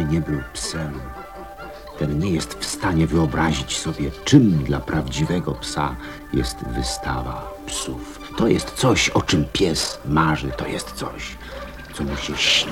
nie był psem, ten nie jest w stanie wyobrazić sobie, czym dla prawdziwego psa jest wystawa psów. To jest coś, o czym pies marzy, to jest coś, co mu się śni.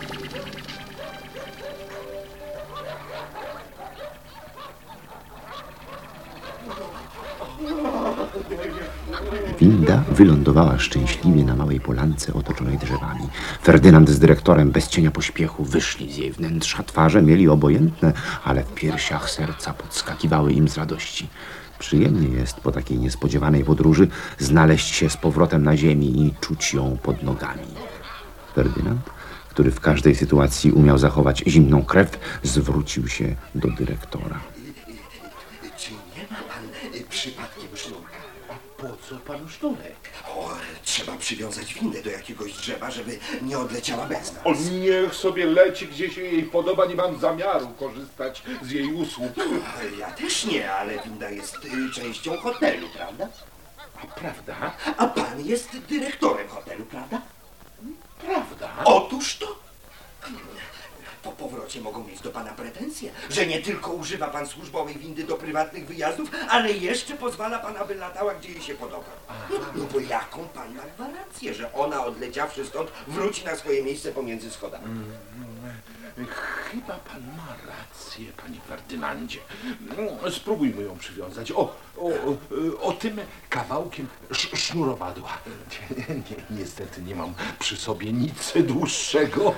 Winda wylądowała szczęśliwie na małej polance otoczonej drzewami. Ferdynand z dyrektorem bez cienia pośpiechu wyszli z jej wnętrza. Twarze mieli obojętne, ale w piersiach serca podskakiwały im z radości. Przyjemnie jest po takiej niespodziewanej podróży znaleźć się z powrotem na ziemi i czuć ją pod nogami. Ferdynand, który w każdej sytuacji umiał zachować zimną krew, zwrócił się do dyrektora. Czy nie ma pan przypadkiem sznurka? Po co panu sznurek? O, trzeba przywiązać windę do jakiegoś drzewa, żeby nie odleciała bez nas. O, niech sobie leci, gdzie się jej podoba, nie mam zamiaru korzystać z jej usług. Ja też nie, ale winda jest częścią hotelu, prawda? A prawda? A pan jest dyrektorem hotelu, prawda? Prawda? Otóż to. Po powrocie mogą mieć do pana pretensje, że nie tylko używa pan służbowej windy do prywatnych wyjazdów, ale jeszcze pozwala pan, aby latała, gdzie jej się podoba. No bo jaką pan ma gwarancję, że ona, odleciawszy stąd, wróci na swoje miejsce pomiędzy schodami? Chyba pan ma rację, panie Ferdynandzie. Spróbujmy ją przywiązać. O tym kawałkiem sznurowadła. Niestety nie mam przy sobie nic dłuższego.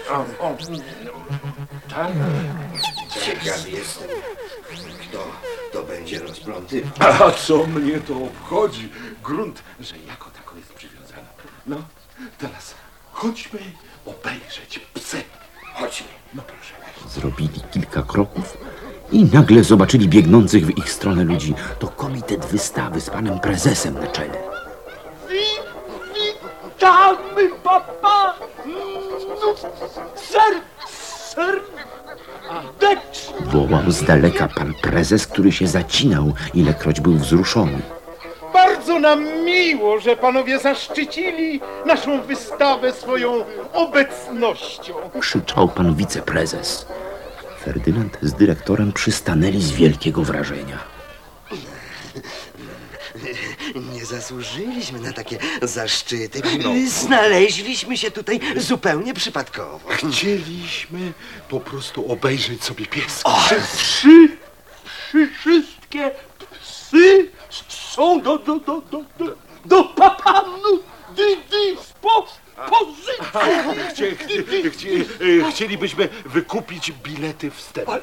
Tak? Ciekaw jestem, kto to będzie rozplątywał. A co mnie to obchodzi? Grunt, że jako tako jest przywiązana. No, teraz chodźmy obejrzeć psy. Chodźmy. No proszę. Zrobili kilka kroków i nagle zobaczyli biegnących w ich stronę ludzi. To komitet wystawy z panem prezesem na czele. Witamy, papa! Serdecznie! Wołał z daleka pan prezes, który się zacinał, ilekroć był wzruszony. Bardzo nam miło, że panowie zaszczycili naszą wystawę swoją obecnością. Krzyczał pan wiceprezes. Ferdynand z dyrektorem przystanęli z wielkiego wrażenia. Nie zasłużyliśmy na takie zaszczyty. Znaleźliśmy się tutaj zupełnie przypadkowo. Chcieliśmy po prostu obejrzeć sobie pieska. Wszystkie psy są do papanu dyspozycji. Chcielibyśmy wykupić bilety wstępne.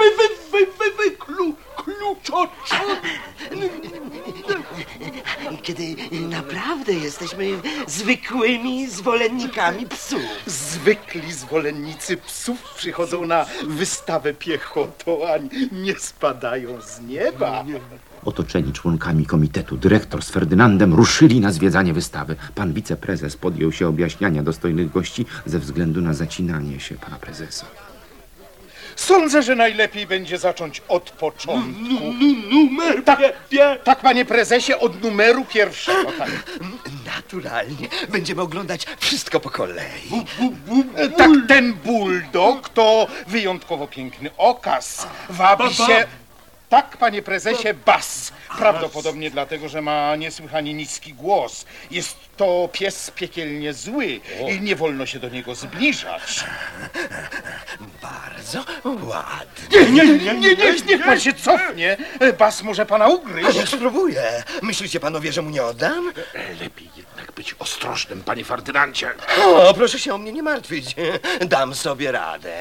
Kiedy naprawdę jesteśmy zwykłymi zwolennikami psów. Zwykli zwolennicy psów przychodzą na wystawę piechotą, a nie spadają z nieba. Otoczeni członkami komitetu, dyrektor z Ferdynandem ruszyli na zwiedzanie wystawy. Pan wiceprezes podjął się objaśniania dostojnych gości ze względu na zacinanie się pana prezesa. Sądzę, że najlepiej będzie zacząć od początku. Numer tak, panie prezesie, od numeru pierwszego. Tak. Naturalnie. Będziemy oglądać wszystko po kolei. Tak, ten bulldog to wyjątkowo piękny okaz. Wabi się... Tak, panie prezesie, bas. Prawdopodobnie dlatego, że ma niesłychanie niski głos. Jest to pies piekielnie zły i nie wolno się do niego zbliżać. Bardzo ładnie. Niech pan się cofnie. Bas może pana ugryźć. Niech spróbuję. Myślicie panowie, że mu nie oddam? Lepiej jednak być ostrożnym, panie Ferdynandzie. O, proszę się o mnie nie martwić. Dam sobie radę.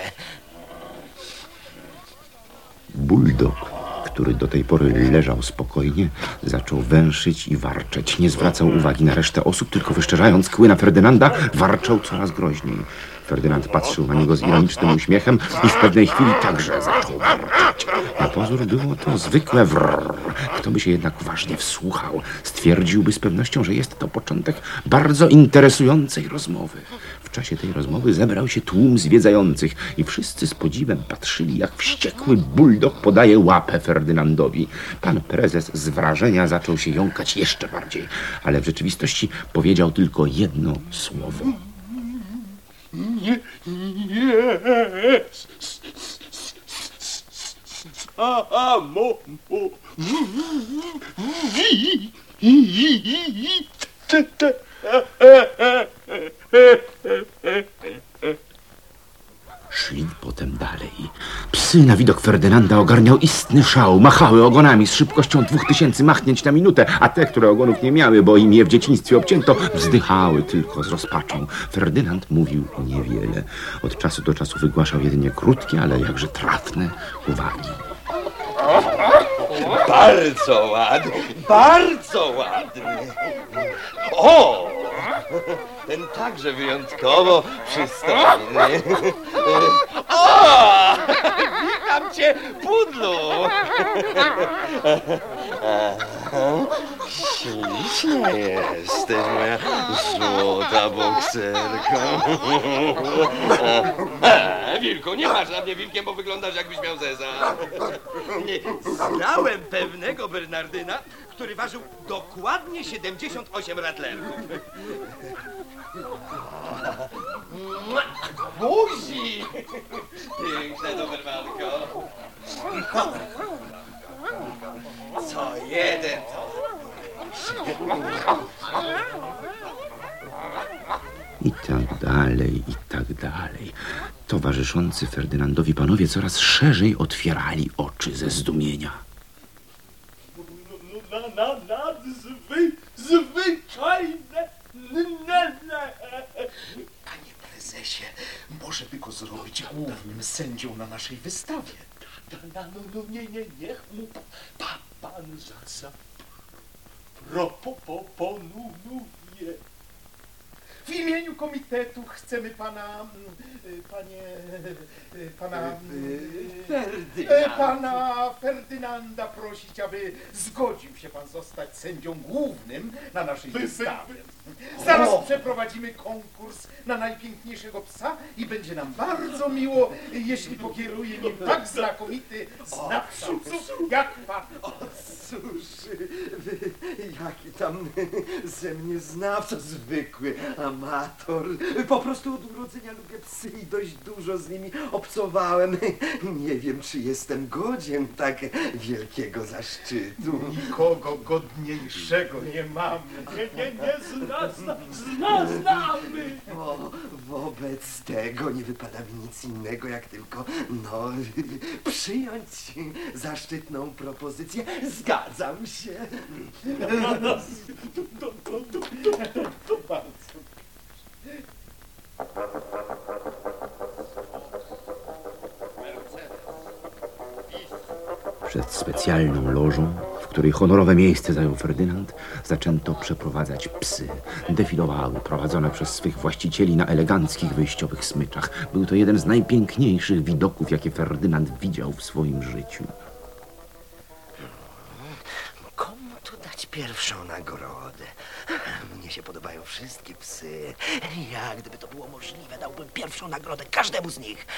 Bulldog, który do tej pory leżał spokojnie, zaczął węszyć i warczeć. Nie zwracał uwagi na resztę osób, tylko wyszczerzając kły na Ferdynanda, warczał coraz groźniej. Ferdynand patrzył na niego z ironicznym uśmiechem i w pewnej chwili także zaczął warczeć. Na pozór było to zwykłe wrrr. Kto by się jednak uważnie wsłuchał, stwierdziłby z pewnością, że jest to początek bardzo interesującej rozmowy. W czasie tej rozmowy zebrał się tłum zwiedzających i wszyscy z podziwem patrzyli, jak wściekły bulldog podaje łapę Ferdynandowi. Pan prezes z wrażenia zaczął się jąkać jeszcze bardziej, ale w rzeczywistości powiedział tylko jedno słowo. Szli potem dalej. Psy na widok Ferdynanda ogarniał istny szał. Machały ogonami z szybkością 2000 machnięć na minutę, a te, które ogonów nie miały, bo im je w dzieciństwie obcięto, wzdychały tylko z rozpaczą. Ferdynand mówił niewiele. Od czasu do czasu wygłaszał jedynie krótkie, ale jakże trafne uwagi. Bardzo ładny, bardzo ładny. O! Ten także wyjątkowo przystojny. O! Witam cię, pudlu! Śliczna jesteś, moja złota bokserko. Wilku, nie masz na mnie wilkiem, bo wyglądasz, jakbyś miał zeza. Znałem pewnego Bernardyna, który ważył dokładnie 78 ratlerów. Buzi! Piękna dobermanko. Co jeden to... I tak dalej, i tak dalej. Towarzyszący Ferdynandowi panowie coraz szerzej otwierali oczy ze zdumienia. Zwyczajne. Panie prezesie, może by go zrobić głównym sędzią na naszej wystawie? No nie, niech mu pan proponuje. W imieniu komitetu chcemy pana Ferdynanda prosić, aby zgodził się pan zostać sędzią głównym na naszej wystawie. Zaraz przeprowadzimy konkurs na najpiękniejszego psa i będzie nam bardzo miło, jeśli pokieruje nim tak znakomity znawca psów jak pan. Cóż, jaki tam ze mnie znawca, zwykły amator. Po prostu od urodzenia lubię psy i dość dużo z nimi obcowałem. Nie wiem, czy jestem godzien tak wielkiego zaszczytu. Nikogo godniejszego nie mamy. Znamy. Wobec tego nie wypada mi nic innego, jak tylko, przyjąć zaszczytną propozycję. Zgadzam się. To bardzo. Przed specjalną lożą, w której honorowe miejsce zajął Ferdynand, zaczęto przeprowadzać psy. Defilowały, prowadzone przez swych właścicieli na eleganckich wyjściowych smyczach. Był to jeden z najpiękniejszych widoków, jakie Ferdynand widział w swoim życiu. Komu tu dać pierwszą nagrodę? Mnie się podobają wszystkie psy. Ja, gdyby to było możliwe, dałbym pierwszą nagrodę każdemu z nich.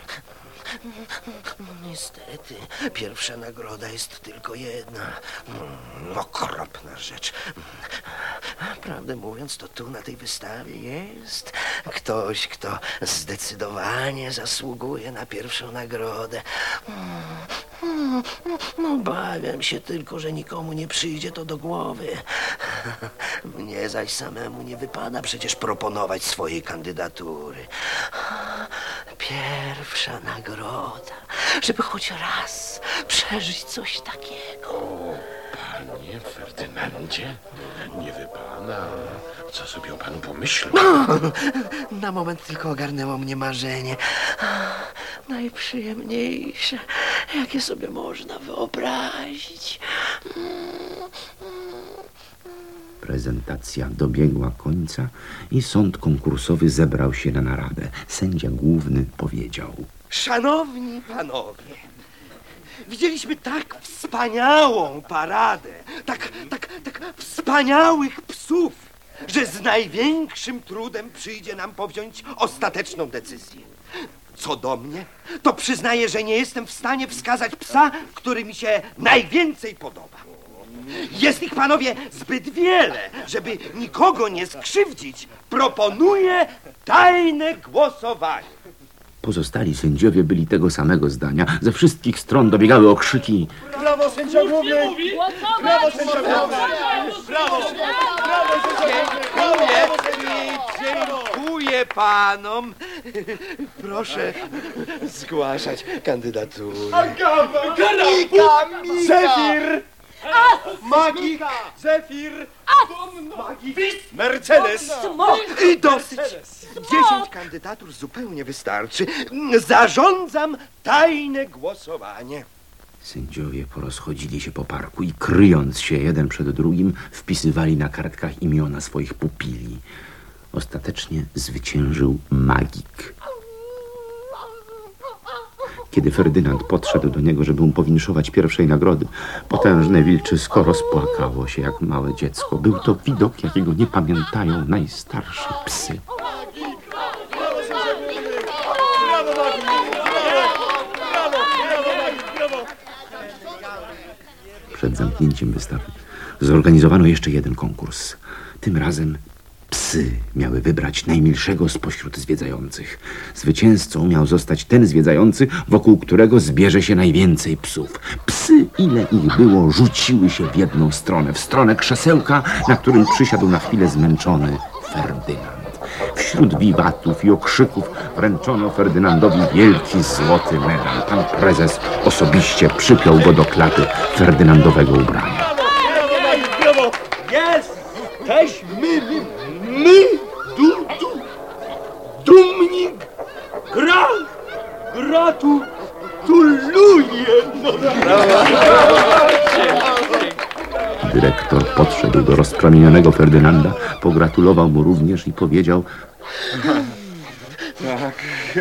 Niestety, pierwsza nagroda jest tylko jedna. Okropna rzecz. Prawdę mówiąc, to tu na tej wystawie jest ktoś, kto zdecydowanie zasługuje na pierwszą nagrodę. Obawiam się tylko, że nikomu nie przyjdzie to do głowy. Mnie zaś samemu nie wypada przecież proponować swojej kandydatury. Pierwsza nagroda, żeby choć raz przeżyć coś takiego. Panie Ferdynandzie, nie wypada. Co sobie o panu pomyślał? Na moment tylko ogarnęło mnie marzenie. Najprzyjemniejsze, jakie sobie można wyobrazić. Prezentacja dobiegła końca i sąd konkursowy zebrał się na naradę. Sędzia główny powiedział: Szanowni panowie, widzieliśmy tak wspaniałą paradę, tak wspaniałych psów, że z największym trudem przyjdzie nam powziąć ostateczną decyzję. Co do mnie, to przyznaję, że nie jestem w stanie wskazać psa, który mi się najwięcej podoba. Jest ich, panowie, zbyt wiele, żeby nikogo nie skrzywdzić. Proponuję tajne głosowanie. Pozostali sędziowie byli tego samego zdania. Ze wszystkich stron dobiegały okrzyki. Brawo, sędzia główny! Brawo, sędzia główny! Brawo! Brawo, sędzia główny! Dziękuję panom. Proszę zgłaszać kandydatury. Zefir! Magik! Zefir! Magik! Mercedes! I dosyć. 10 kandydatur zupełnie wystarczy. Zarządzam tajne głosowanie. Sędziowie porozchodzili się po parku i kryjąc się jeden przed drugim, wpisywali na kartkach imiona swoich pupili. Ostatecznie zwyciężył Magik. Kiedy Ferdynand podszedł do niego, żeby mu powinszować pierwszej nagrody, potężne wilczysko rozpłakało się jak małe dziecko. Był to widok, jakiego nie pamiętają najstarsze psy. Przed zamknięciem wystawy zorganizowano jeszcze jeden konkurs. Tym razem psy miały wybrać najmilszego spośród zwiedzających. Zwycięzcą miał zostać ten zwiedzający, wokół którego zbierze się najwięcej psów. Psy, ile ich było, rzuciły się w jedną stronę, w stronę krzesełka, na którym przysiadł na chwilę zmęczony Ferdynand. Wśród wiwatów i okrzyków wręczono Ferdynandowi wielki złoty medal. Pan prezes osobiście przypiął go do klaty Ferdynandowego ubrania. Brawo! Jesteśmy my, dumni, gratuluję. Dyrektor podszedł do rozpromienionego Ferdynanda, pogratulował mu również i powiedział: Tak.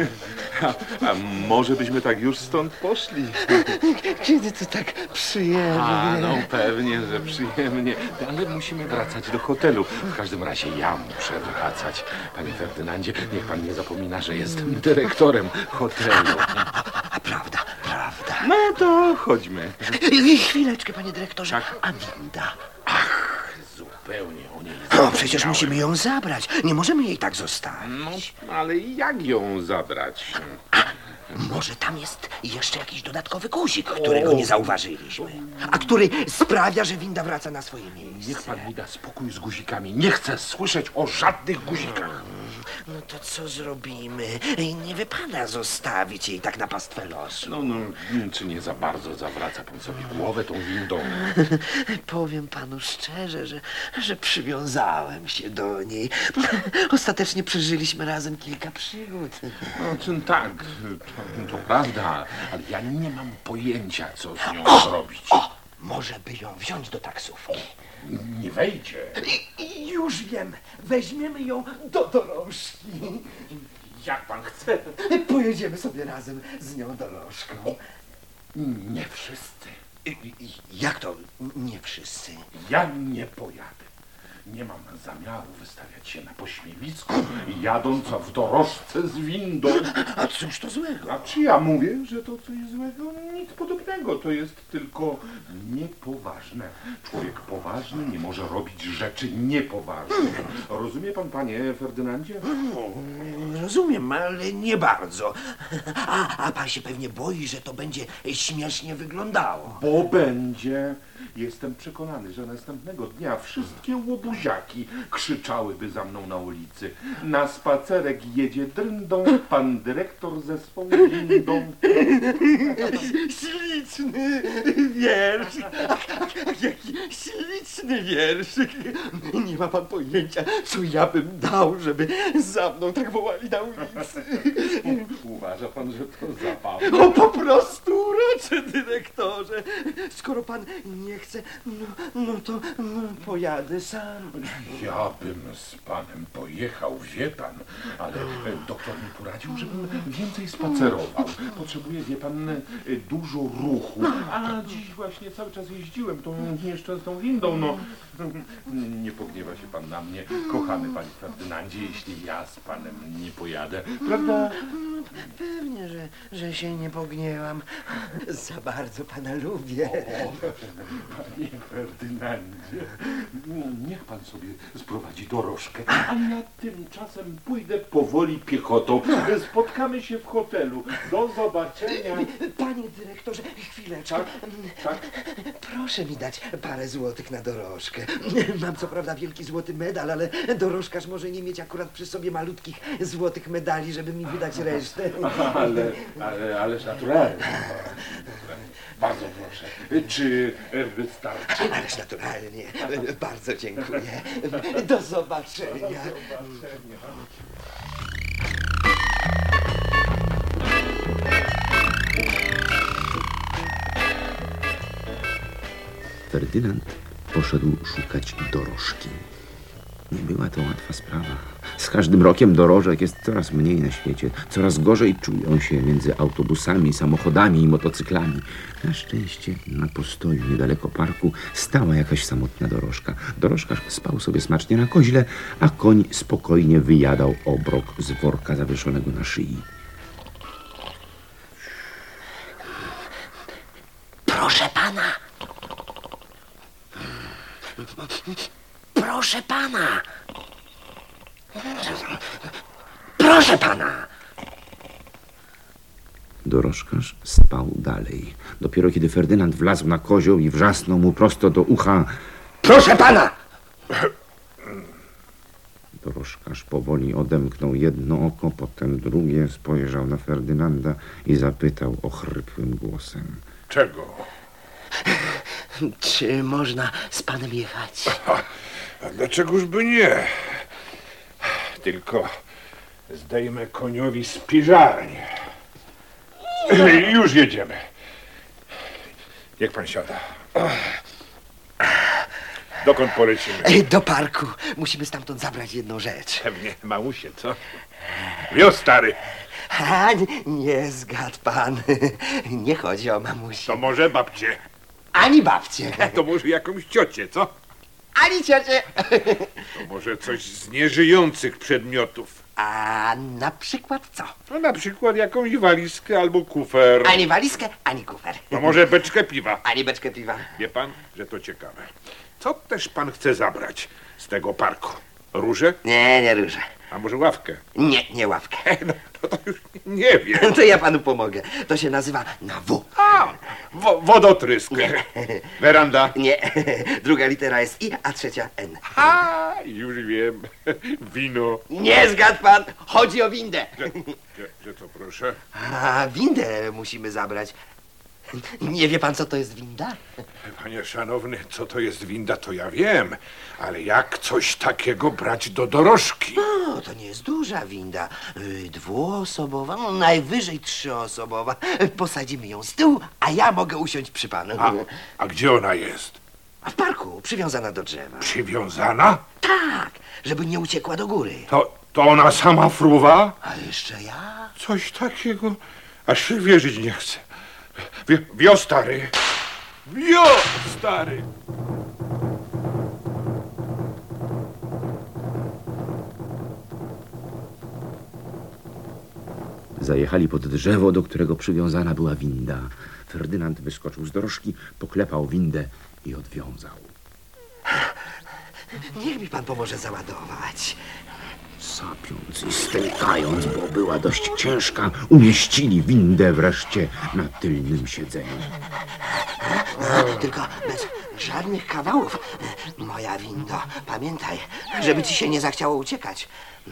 A może byśmy tak już stąd poszli? Kiedy to tak przyjemnie. No pewnie, że przyjemnie. Ale musimy wracać do hotelu. W każdym razie ja muszę wracać. Panie Ferdynandzie, niech pan nie zapomina, że jestem dyrektorem hotelu. A prawda. No to chodźmy. Chwileczkę, panie dyrektorze. Tak. A winda? Zupełnie o niej No, przecież zapomniałem. musimy ją zabrać. Nie możemy jej tak zostawić. No, ale jak ją zabrać? Może tam jest jeszcze jakiś dodatkowy guzik, którego nie zauważyliśmy. A który sprawia, że winda wraca na swoje miejsce. Niech pan mi da spokój z guzikami. Nie chcę słyszeć o żadnych guzikach. No to co zrobimy? Nie wypada zostawić jej tak na pastwę losu. No, czy nie za bardzo zawraca pan sobie głowę tą windą? Powiem panu szczerze, że przywiązałem się do niej. Ostatecznie przeżyliśmy razem kilka przygód. No, czym tak, to prawda, ale ja nie mam pojęcia, co z nią zrobić. Może by ją wziąć do taksówki. Nie wejdzie. Już wiem, weźmiemy ją do dorożki. Jak pan chce. Pojedziemy sobie razem z nią dorożką. Nie wszyscy. Jak to nie wszyscy? Ja nie pojadę. Nie mam zamiaru wystawiać się na pośmiewisku, jadąc w dorożce z windą. A cóż to złego? A czy ja mówię, że to coś złego? Nic podobnego. To jest tylko niepoważne. Człowiek poważny nie może robić rzeczy niepoważne. Rozumie pan, panie Ferdynandzie? Rozumiem, ale nie bardzo. A pan się pewnie boi, że to będzie śmiesznie wyglądało. Bo będzie. Jestem przekonany, że następnego dnia wszystkie łobuziaki krzyczałyby za mną na ulicy. Na spacerek jedzie dryndą pan dyrektor ze swą windą. Śliczny wierszyk. Jaki śliczny wierszyk. Nie ma pan pojęcia, co ja bym dał, żeby za mną tak wołali na ulicy. Uważa pan, że to zabawa? O, po prostu uroczy, dyrektorze. Skoro pan nie chce, no to pojadę sam. Ja bym z panem pojechał, wie pan, ale doktor mi poradził, żebym więcej spacerował. Potrzebuję, wie pan, dużo ruchu. A dziś właśnie cały czas jeździłem tą nieszczęsną windą, no. Nie pogniewa się pan na mnie, kochany panie Ferdynandzie, jeśli ja z panem nie pojadę, prawda? Pewnie, że się nie pogniewam. Za bardzo pana lubię. Panie Ferdynandzie, niech pan sobie sprowadzi dorożkę, a ja tymczasem pójdę powoli piechotą. Spotkamy się w hotelu. Do zobaczenia. Panie dyrektorze, chwileczkę. Tak? Proszę mi dać parę złotych na dorożkę. Mam co prawda wielki złoty medal, ale dorożkarz może nie mieć akurat przy sobie malutkich złotych medali, żeby mi wydać resztę. Ależ naturalnie. Bardzo proszę. Czy wystarczy? Ależ naturalnie. Bardzo dziękuję. Do zobaczenia. Ferdynand poszedł szukać dorożki. Nie była to łatwa sprawa. Z każdym rokiem dorożek jest coraz mniej na świecie. Coraz gorzej czują się między autobusami, samochodami i motocyklami. Na szczęście na postoju niedaleko parku stała jakaś samotna dorożka. Dorożkarz spał sobie smacznie na koźle, a koń spokojnie wyjadał obrok z worka zawieszonego na szyi. Proszę pana. Proszę pana. Proszę pana. Dorożkarz spał dalej. Dopiero kiedy Ferdynand wlazł na kozioł i wrzasnął mu prosto do ucha: Proszę pana. Dorożkarz powoli odemknął jedno oko, potem drugie, spojrzał na Ferdynanda i zapytał ochrypłym głosem: Czego? Czy można z panem jechać? A dlaczegoż by nie? Tylko zdejmę koniowi spiżarnię. Już jedziemy. Jak pan siada? Dokąd polecimy? Do parku. Musimy stamtąd zabrać jedną rzecz. Pewnie mamusie, co? Wio, stary. A, nie zgadł pan. Nie chodzi o mamusię. To może babcie. Ani babcię. To może jakąś ciocię, co? Ani ciocię. To może coś z nieżyjących przedmiotów. A na przykład co? No na przykład jakąś walizkę albo kufer. Ani walizkę, ani kufer. No może beczkę piwa. Ani beczkę piwa. Wie pan, że to ciekawe. Co też pan chce zabrać z tego parku? Róże? Nie, nie róże. A może ławkę? Nie ławkę. No to już nie wiem. To ja panu pomogę. To się nazywa na W. A, wodotrysk. Weranda. Nie. Druga litera jest I, a trzecia N. A, już wiem. Wino. Nie zgadł pan. Chodzi o windę. Że to proszę? A windę musimy zabrać. Nie wie pan, co to jest winda? Panie szanowny, co to jest winda, to ja wiem. Ale jak coś takiego brać do dorożki? No, to nie jest duża winda. Dwuosobowa, no najwyżej trzyosobowa. Posadzimy ją z tyłu, a ja mogę usiąść przy panu. A gdzie ona jest? A w parku, przywiązana do drzewa. Przywiązana? Tak, żeby nie uciekła do góry. To ona sama fruwa? A jeszcze ja? Coś takiego, aż się wierzyć nie chce. Wio, stary. Wio, stary. Zajechali pod drzewo, do którego przywiązana była winda. Ferdynand wyskoczył z dorożki, poklepał windę i odwiązał. Niech mi pan pomoże załadować. Sapiąc i stękając, bo była dość ciężka, umieścili windę wreszcie na tylnym siedzeniu. Tylko bez żadnych kawałów. Moja windo, pamiętaj, żeby ci się nie zachciało uciekać.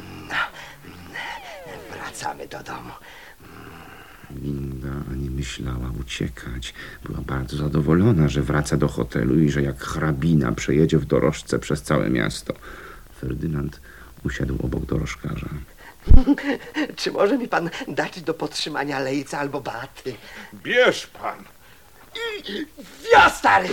Wracamy do domu. Winda ani myślała uciekać. Była bardzo zadowolona, że wraca do hotelu i że jak hrabina przejedzie w dorożce przez całe miasto. Ferdynand usiadł obok dorożkarza. Czy może mi pan dać do podtrzymania lejca albo baty? Bierz pan. Ja, stary!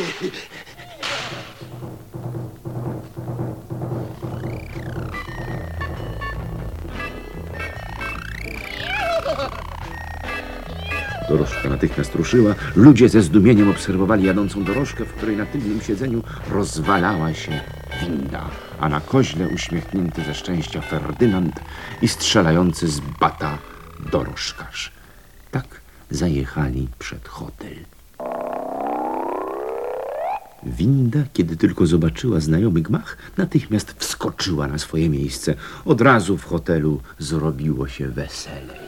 Dorożka natychmiast ruszyła. Ludzie ze zdumieniem obserwowali jadącą dorożkę, w której na tylnym siedzeniu rozwalała się winda, a na koźle uśmiechnięty ze szczęścia Ferdynand i strzelający z bata dorożkarz. Tak zajechali przed hotel. Winda, kiedy tylko zobaczyła znajomy gmach, natychmiast wskoczyła na swoje miejsce. Od razu w hotelu zrobiło się weselej.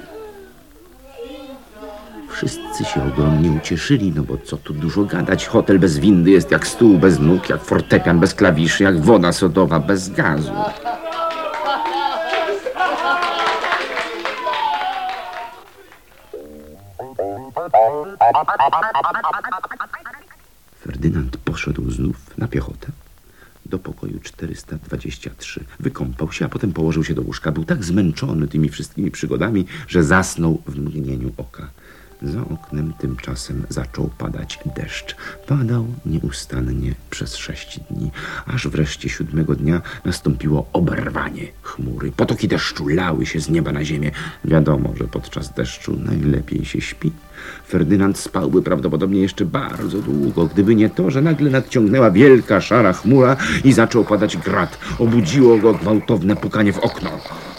Wszyscy się ogromnie ucieszyli, no bo co tu dużo gadać. Hotel bez windy jest jak stół bez nóg, jak fortepian bez klawiszy, jak woda sodowa bez gazu. Ferdynand poszedł znów na piechotę do pokoju 423. Wykąpał się, a potem położył się do łóżka. Był tak zmęczony tymi wszystkimi przygodami, że zasnął w mgnieniu oka. Za oknem tymczasem zaczął padać deszcz. Padał nieustannie przez 6 dni, aż wreszcie 7 dnia nastąpiło oberwanie chmury. Potoki deszczu lały się z nieba na ziemię. Wiadomo, że podczas deszczu najlepiej się śpi. Ferdynand spałby prawdopodobnie jeszcze bardzo długo, gdyby nie to, że nagle nadciągnęła wielka, szara chmura i zaczął padać grad. Obudziło go gwałtowne pukanie w okno.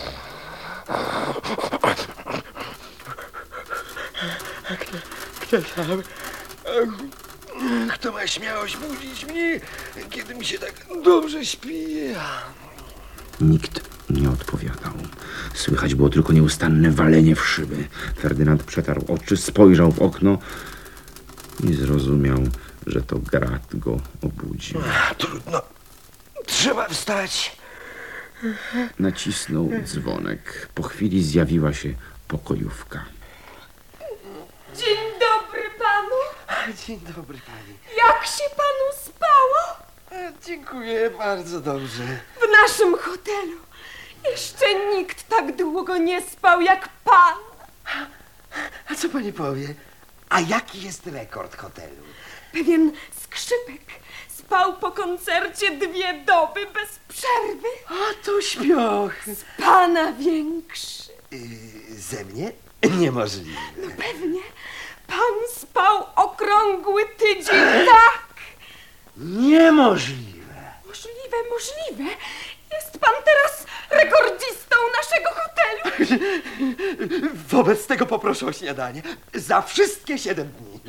Kto ma śmiałość budzić mnie, kiedy mi się tak dobrze śpi? Nikt nie odpowiadał. Słychać było tylko nieustanne walenie w szyby. Ferdynand przetarł oczy, spojrzał w okno i zrozumiał, że to grat go obudził. Trudno. Trzeba wstać. Nacisnął dzwonek. Po chwili zjawiła się pokojówka. Dzień dobry panu. Dzień dobry pani. Jak się panu spało? Dziękuję, bardzo dobrze. W naszym hotelu jeszcze nikt tak długo nie spał jak pan. A co pani powie? A jaki jest rekord hotelu? Pewien skrzypek spał po koncercie 2 doby bez przerwy. A to śpioch. Pana większy. Ze mnie? Niemożliwe. No pewnie. Pan spał okrągły tydzień, tak? Niemożliwe. Możliwe. Jest pan teraz rekordzistą naszego hotelu. Wobec tego poproszę o śniadanie. Za wszystkie 7 dni.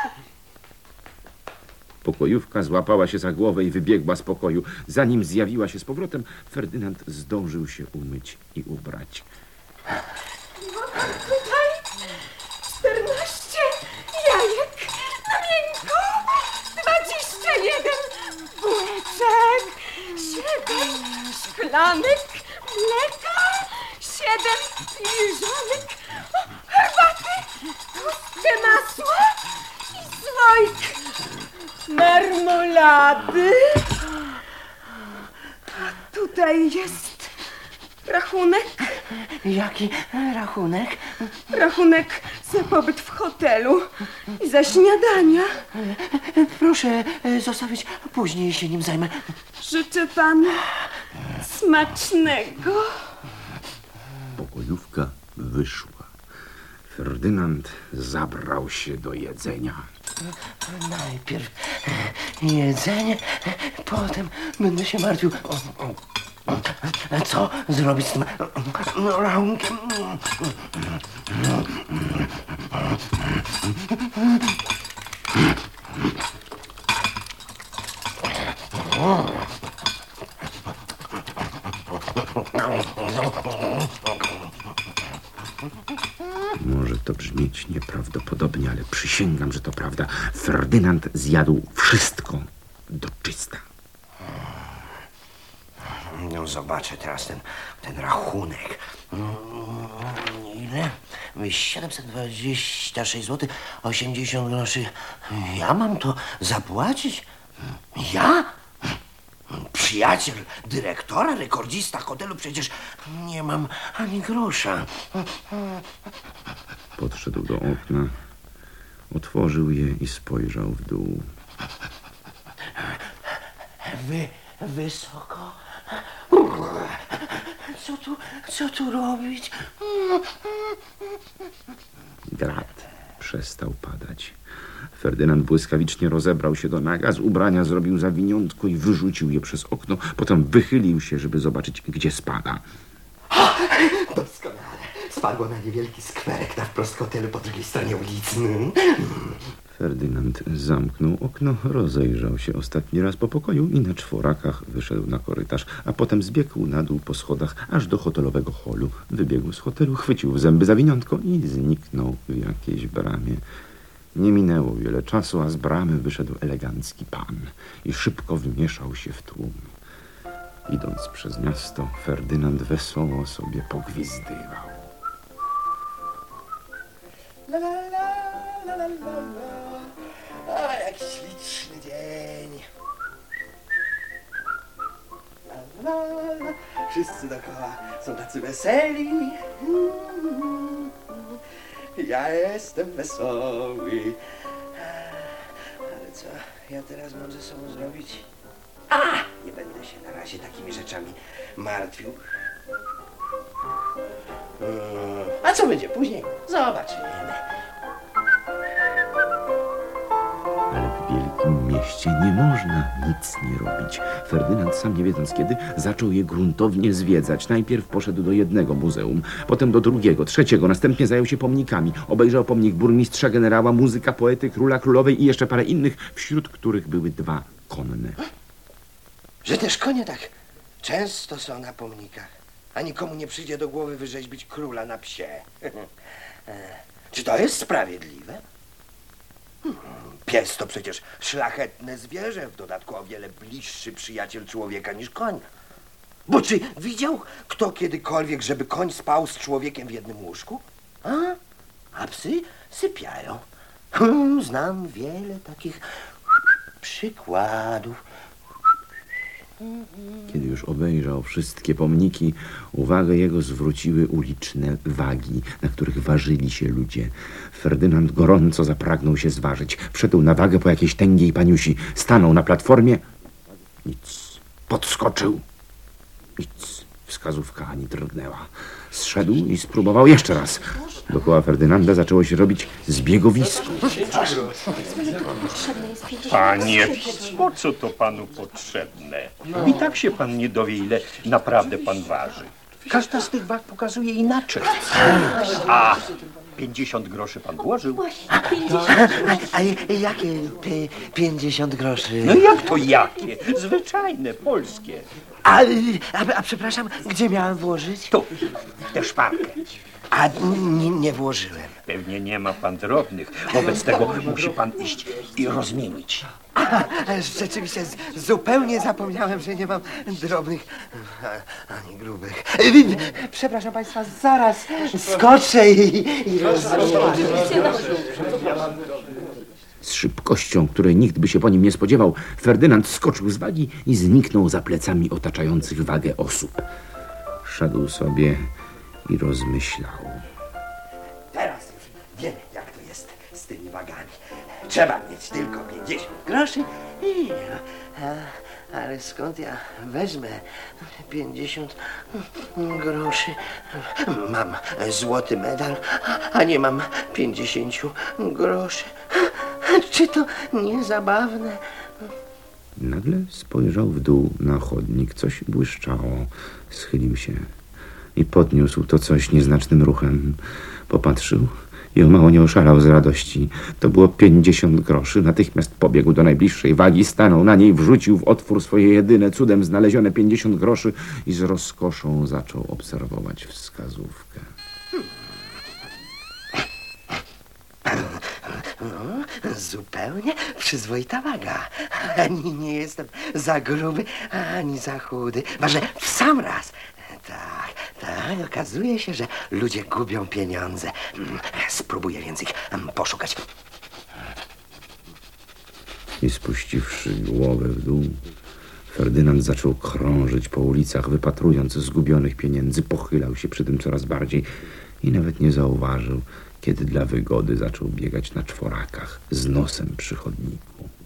Pokojówka złapała się za głowę i wybiegła z pokoju. Zanim zjawiła się z powrotem, Ferdynand zdążył się umyć i ubrać. Ma pan tutaj 14 jajek na miękko, 21 bułeczek, 7 szklanek mleka, 7 filiżanek herbaty, tłustkę masła i słoik marmolady. A tutaj jest rachunek. Jaki rachunek? Rachunek za pobyt w hotelu i za śniadania. Proszę zostawić, później się nim zajmę. Życzę panu smacznego. Pokojówka wyszła. Ferdynand zabrał się do jedzenia. Najpierw jedzenie, potem będę się martwił. Co zrobić z tym rachunkiem? Może to brzmieć nieprawdopodobnie, ale przysięgam, że to prawda. Ferdynand zjadł wszystko do czysta. No zobaczę teraz ten rachunek. Ile? 726 zł 80 groszy. Ja mam to zapłacić? Ja? Przyjaciel dyrektora, rekordzista hotelu, przecież nie mam ani grosza. Podszedł do okna, otworzył je i spojrzał w dół. Wysoko? Co tu robić? Grad przestał padać. Ferdynand błyskawicznie rozebrał się do naga, z ubrania zrobił zawiniątko i wyrzucił je przez okno. Potem wychylił się, żeby zobaczyć, gdzie spada. Doskonale. spadło na niewielki skwerek na wprost hotelu po drugiej stronie ulicy. Ferdynand zamknął okno, rozejrzał się ostatni raz po pokoju i na czworakach wyszedł na korytarz, a potem zbiegł na dół po schodach aż do hotelowego holu. Wybiegł z hotelu, chwycił w zęby zawiniątko i zniknął w jakiejś bramie. Nie minęło wiele czasu, a z bramy wyszedł elegancki pan i szybko wmieszał się w tłum. Idąc przez miasto, Ferdynand wesoło sobie pogwizdywał. La, la, la, la, la, la, la. A, jak śliczny dzień. La, la, la. Wszyscy dookoła są tacy weseli. Ja jestem wesoły. Ale co ja teraz mam ze sobą zrobić? Nie będę się na razie takimi rzeczami martwił. A co będzie później? Zobaczymy. Ale w wielkim mieście nie można nic nie robić. Ferdynand, sam nie wiedząc kiedy, zaczął je gruntownie zwiedzać. Najpierw poszedł do jednego muzeum, potem do drugiego, trzeciego, następnie zajął się pomnikami. Obejrzał pomnik burmistrza, generała, muzyka, poety, króla, królowej i jeszcze parę innych, wśród których były 2 konne. Że też konie tak często są na pomnikach, a nikomu nie przyjdzie do głowy wyrzeźbić króla na psie. Czy to jest sprawiedliwe? Pies to przecież szlachetne zwierzę, w dodatku o wiele bliższy przyjaciel człowieka niż koń. Bo czy widział kto kiedykolwiek, żeby koń spał z człowiekiem w jednym łóżku? A psy sypiają. Znam wiele takich przykładów. Kiedy już obejrzał wszystkie pomniki, uwagę jego zwróciły uliczne wagi, na których ważyli się ludzie. Ferdynand gorąco zapragnął się zważyć. Wszedł na wagę po jakiejś tęgiej paniusi. Stanął na platformie. Nic. Podskoczył. Nic. Wskazówka ani drgnęła. Zszedł i spróbował jeszcze raz. Dookoła Ferdynanda zaczęło się robić zbiegowisko. Panie, po co to panu potrzebne? I tak się pan nie dowie, ile naprawdę pan waży. Każda z tych wag pokazuje inaczej. A 50 groszy pan włożył? A jakie 50 groszy? No jak to jakie? Zwyczajne, polskie. A przepraszam, gdzie miałem włożyć? Tu, tę szparkę. A nie włożyłem. Pewnie nie ma pan drobnych. Wobec tego musi pan iść i rozmienić. Rzeczywiście, zupełnie zapomniałem, że nie mam drobnych ani grubych. Przepraszam państwa, zaraz skoczę i rozumiem. Z szybkością, której nikt by się po nim nie spodziewał, Ferdynand skoczył z wagi i zniknął za plecami otaczających wagę osób. Szedł sobie i rozmyślał. Teraz już wiem, jak to jest z tymi wagami. Trzeba mieć tylko 50 groszy i... Ale skąd ja wezmę 50 groszy? Mam złoty medal, a nie mam 50 groszy. Czy to nie zabawne? Nagle spojrzał w dół na chodnik. Coś błyszczało. Schylił się i podniósł to coś nieznacznym ruchem. Popatrzył i o mało nie oszalał z radości. To było 50 groszy. Natychmiast pobiegł do najbliższej wagi, stanął na niej, wrzucił w otwór swoje jedyne cudem znalezione 50 groszy i z rozkoszą zaczął obserwować wskazówkę. Zupełnie przyzwoita waga. Ani nie jestem za gruby, ani za chudy. Może w sam raz. Tak, okazuje się, że ludzie gubią pieniądze. Spróbuję więc ich poszukać. I spuściwszy głowę w dół, Ferdynand zaczął krążyć po ulicach, wypatrując zgubionych pieniędzy. Pochylał się przy tym coraz bardziej i nawet nie zauważył, kiedy dla wygody zaczął biegać na czworakach z nosem przy chodniku.